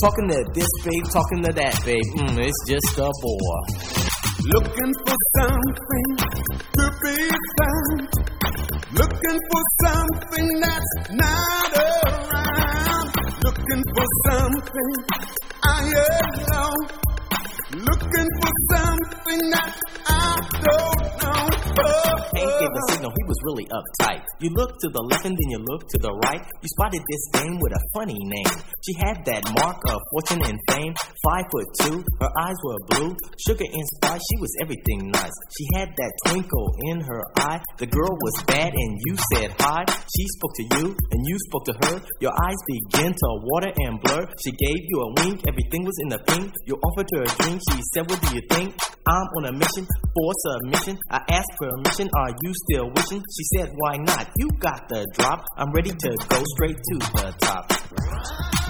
Talking to this babe, talking to that babe. It's just a bore. Looking for something to be found. Looking for something that's not around. Looking for something I know. Looking for something that I don't know. Hank gave a signal, he was really uptight. You look to the left and then you look to the right. You spotted this dame with a funny name. She had that mark of fortune and fame. 5'2", her eyes were blue. Sugar and spice, she was everything nice. She had that twinkle in her eye. The girl was bad and you said hi. She spoke to you and you spoke to her. Your eyes began to water and blur. She gave you a wink, everything was in the pink. You offered her a drink, she said, what do you think? I'm on a mission for submission. I asked permission, are you still wishing? She said, why not? You got the drop. I'm ready to go straight to the top.